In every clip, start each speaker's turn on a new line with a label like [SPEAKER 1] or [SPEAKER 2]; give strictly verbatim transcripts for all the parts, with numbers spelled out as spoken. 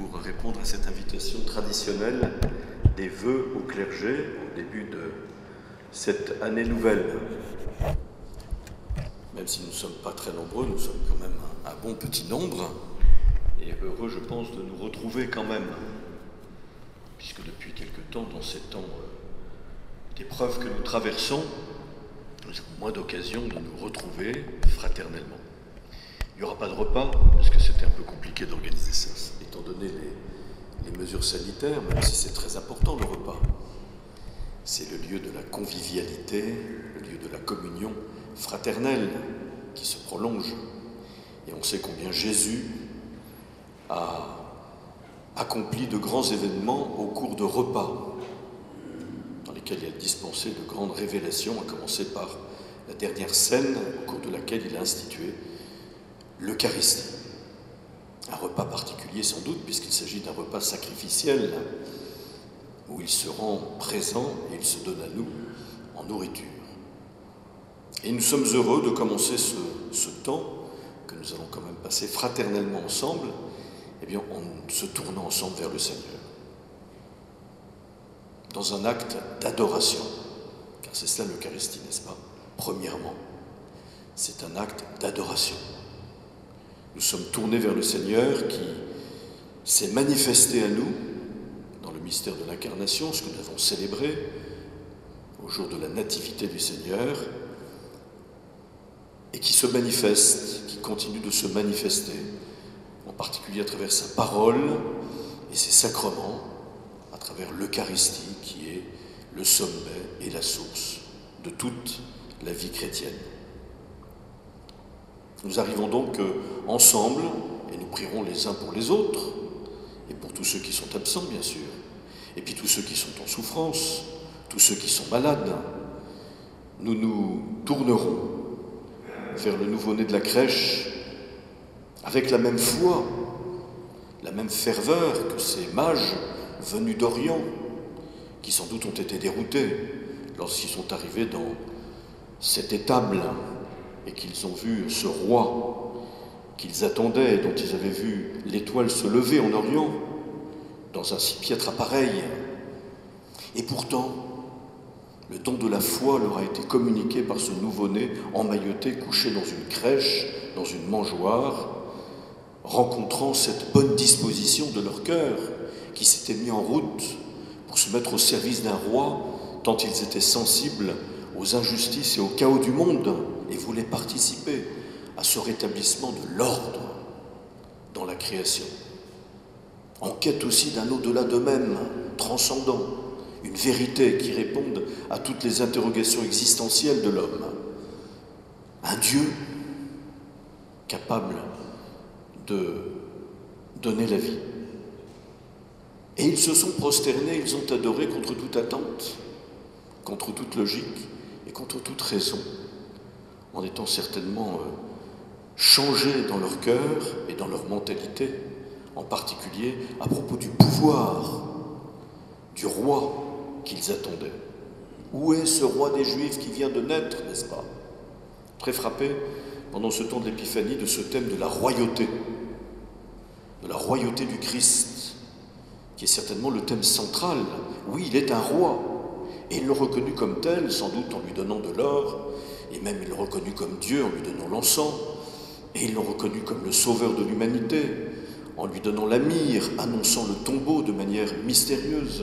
[SPEAKER 1] pour répondre à cette invitation traditionnelle des vœux au clergé au début de cette année nouvelle. Même si nous ne sommes pas très nombreux, nous sommes quand même un, un bon petit nombre, et heureux, je pense, de nous retrouver quand même, puisque depuis quelque temps, dans ces temps euh, d'épreuves que nous traversons, nous avons moins d'occasions de nous retrouver fraternellement. Il n'y aura pas de repas, parce que c'était un peu compliqué d'organiser ça, étant donné les, les mesures sanitaires, même si c'est très important le repas. C'est le lieu de la convivialité, le lieu de la communion fraternelle qui se prolonge. Et on sait combien Jésus a accompli de grands événements au cours de repas, dans lesquels il a dispensé de grandes révélations, à commencer par la dernière scène au cours de laquelle il a institué l'Eucharistie. Un repas particulier sans doute, puisqu'il s'agit d'un repas sacrificiel, où il se rend présent et il se donne à nous en nourriture. Et nous sommes heureux de commencer ce, ce temps que nous allons quand même passer fraternellement ensemble, eh bien, en se tournant ensemble vers le Seigneur, dans un acte d'adoration, car c'est cela l'Eucharistie, n'est-ce pas? Premièrement, c'est un acte d'adoration. Nous sommes tournés vers le Seigneur qui s'est manifesté à nous dans le mystère de l'incarnation, ce que nous avons célébré au jour de la nativité du Seigneur, et qui se manifeste, qui continue de se manifester, en particulier à travers sa parole et ses sacrements, à travers l'Eucharistie qui est le sommet et la source de toute la vie chrétienne. Nous arrivons donc ensemble, et nous prierons les uns pour les autres, et pour tous ceux qui sont absents, bien sûr, et puis tous ceux qui sont en souffrance, tous ceux qui sont malades. Nous nous tournerons vers le nouveau-né de la crèche avec la même foi, la même ferveur que ces mages venus d'Orient, qui sans doute ont été déroutés lorsqu'ils sont arrivés dans cette étable et qu'ils ont vu ce roi qu'ils attendaient, dont ils avaient vu l'étoile se lever en Orient, dans un si piètre appareil. Et pourtant, le don de la foi leur a été communiqué par ce nouveau-né emmailloté, couché dans une crèche, dans une mangeoire, rencontrant cette bonne disposition de leur cœur qui s'était mis en route pour se mettre au service d'un roi, tant ils étaient sensibles aux injustices et au chaos du monde et voulaient participer à ce rétablissement de l'ordre dans la création. En quête aussi d'un au-delà d'eux-mêmes, transcendant, une vérité qui réponde à toutes les interrogations existentielles de l'homme. Un Dieu capable de donner la vie. Et ils se sont prosternés, ils ont adoré contre toute attente, contre toute logique et contre toute raison, en étant certainement euh, changés dans leur cœur et dans leur mentalité, en particulier à propos du pouvoir du roi qu'ils attendaient. Où est ce roi des Juifs qui vient de naître, n'est-ce pas? Très frappé, pendant ce temps de l'Épiphanie, de ce thème de la royauté, de la royauté du Christ, qui est certainement le thème central. Oui, il est un roi, et il le reconnu comme tel, sans doute en lui donnant de l'or, et même il le reconnu comme Dieu en lui donnant l'encens, et ils l'ont reconnu comme le sauveur de l'humanité, en lui donnant la myrrhe, annonçant le tombeau de manière mystérieuse.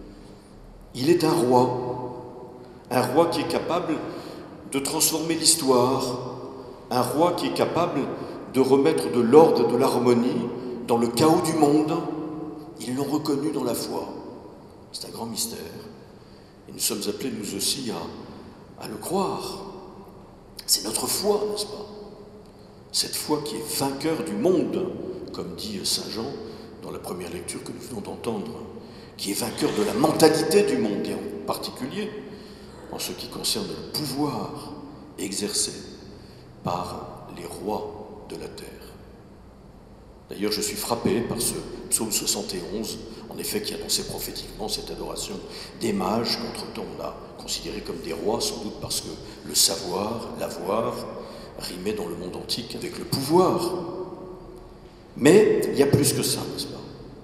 [SPEAKER 1] Il est un roi, un roi qui est capable de transformer l'histoire, un roi qui est capable de remettre de l'ordre et de l'harmonie dans le chaos du monde. Ils l'ont reconnu dans la foi. C'est un grand mystère. Et nous sommes appelés, nous aussi, à, à le croire. C'est notre foi, n'est-ce pas? Cette foi qui est vainqueur du monde, comme dit Saint Jean dans la première lecture que nous venons d'entendre, qui est vainqueur de la mentalité du monde, et en particulier en ce qui concerne le pouvoir exercé par les rois de la terre. D'ailleurs, je suis frappé par ce psaume soixante et onze, en effet, qui annonçait prophétiquement cette adoration des mages, qu'entre-temps on a considérés comme des rois, sans doute parce que le savoir, l'avoir, rimait dans le monde antique avec le pouvoir. Mais il y a plus que ça, n'est-ce pas?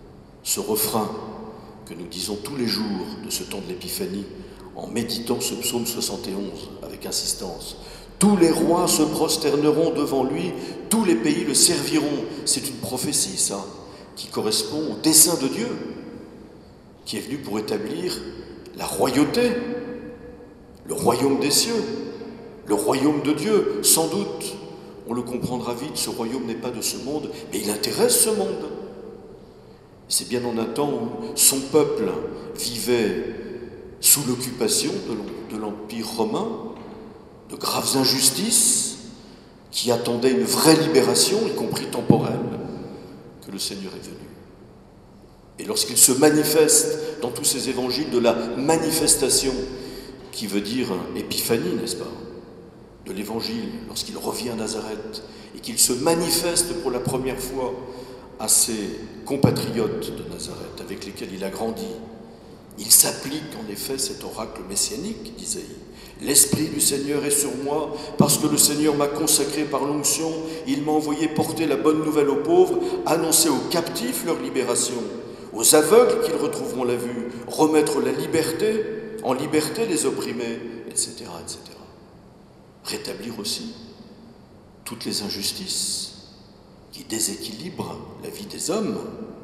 [SPEAKER 1] ce refrain que nous disons tous les jours de ce temps de l'Épiphanie en méditant ce psaume soixante et onze avec insistance. Tous les rois se prosterneront devant lui, tous les pays le serviront. C'est une prophétie, ça, qui correspond au dessein de Dieu, qui est venu pour établir la royauté, le royaume des cieux, le royaume de Dieu. Sans doute, on le comprendra vite, ce royaume n'est pas de ce monde, mais il intéresse ce monde. C'est bien en un temps où son peuple vivait sous l'occupation de l'Empire romain, de graves injustices, qui attendaient une vraie libération, y compris temporelle, que le Seigneur est venu. Et lorsqu'il se manifeste dans tous ces évangiles de la manifestation, qui veut dire épiphanie, n'est-ce pas, de l'évangile, lorsqu'il revient à Nazareth, et qu'il se manifeste pour la première fois à ses compatriotes de Nazareth, avec lesquels il a grandi, il s'applique en effet cet oracle messianique d'Isaïe. L'Esprit du Seigneur est sur moi, parce que le Seigneur m'a consacré par l'onction. Il m'a envoyé porter la bonne nouvelle aux pauvres, annoncer aux captifs leur libération, aux aveugles qu'ils retrouveront la vue, remettre la liberté, en liberté les opprimés, et cetera, et cetera. Rétablir aussi toutes les injustices qui déséquilibrent la vie des hommes.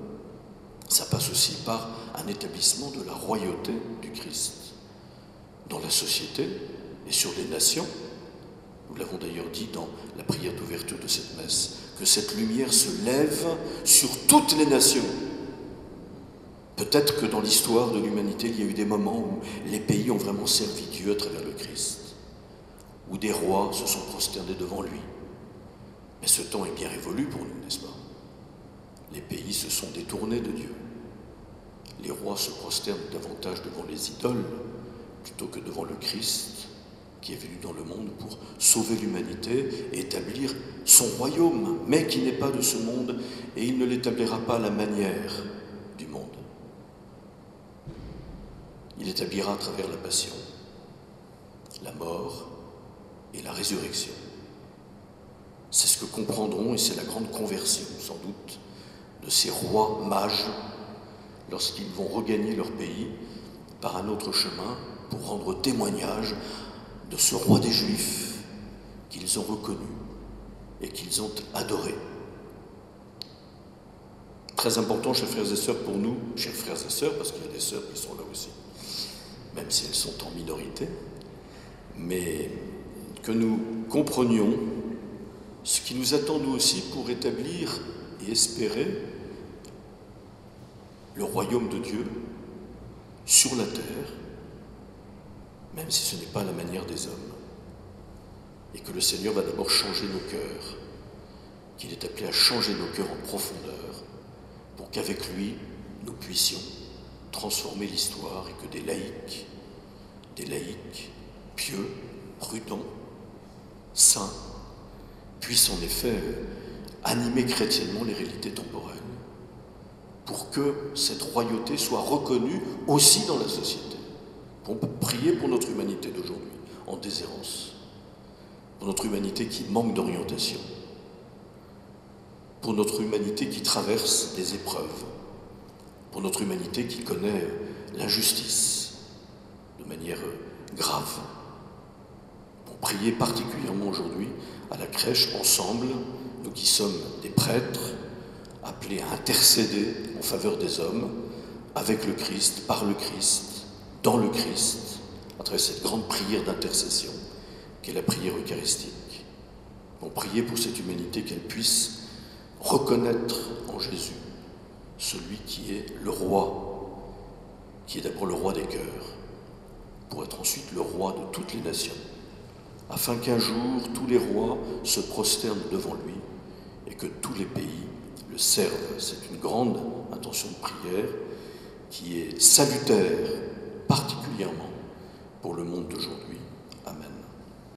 [SPEAKER 1] Ça passe aussi par un établissement de la royauté du Christ dans la société et sur les nations. Nous l'avons d'ailleurs dit dans la prière d'ouverture de cette messe, que cette lumière se lève sur toutes les nations. Peut-être que dans l'histoire de l'humanité, il y a eu des moments où les pays ont vraiment servi Dieu à travers le Christ, où des rois se sont prosternés devant lui. Mais ce temps est bien révolu pour nous, n'est-ce pas? Les pays se sont détournés de Dieu. Les rois se prosternent davantage devant les idoles plutôt que devant le Christ qui est venu dans le monde pour sauver l'humanité et établir son royaume, mais qui n'est pas de ce monde, et il ne l'établira pas à la manière du monde. Il établira à travers la passion, la mort et la résurrection. C'est ce que comprendront, et c'est la grande conversion, sans doute, de ces rois mages lorsqu'ils vont regagner leur pays par un autre chemin pour rendre témoignage de ce roi des Juifs qu'ils ont reconnu et qu'ils ont adoré. Très important, chers frères et sœurs, pour nous, chers frères et sœurs, parce qu'il y a des sœurs qui sont là aussi, même si elles sont en minorité, mais que nous comprenions ce qui nous attend nous aussi pour établir et espérer le royaume de Dieu sur la terre, même si ce n'est pas la manière des hommes, et que le Seigneur va d'abord changer nos cœurs, qu'il est appelé à changer nos cœurs en profondeur, pour qu'avec lui, nous puissions transformer l'histoire et que des laïcs, des laïcs pieux, prudents, saints, puissent en effet animer chrétiennement les réalités temporelles, pour que cette royauté soit reconnue aussi dans la société. On peut prier pour notre humanité d'aujourd'hui, en déshérence, pour notre humanité qui manque d'orientation, pour notre humanité qui traverse des épreuves, pour notre humanité qui connaît l'injustice de manière grave. Pour prier particulièrement aujourd'hui à la crèche ensemble, nous qui sommes des prêtres, appelés à intercéder en faveur des hommes, avec le Christ, par le Christ, dans le Christ, à travers cette grande prière d'intercession qu'est la prière eucharistique. On prier pour cette humanité qu'elle puisse reconnaître en Jésus celui qui est le roi, qui est d'abord le roi des cœurs, pour être ensuite le roi de toutes les nations, afin qu'un jour tous les rois se prosternent devant lui et que tous les pays le servent. C'est une grande intention de prière qui est salutaire particulièrement pour le monde d'aujourd'hui. Amen.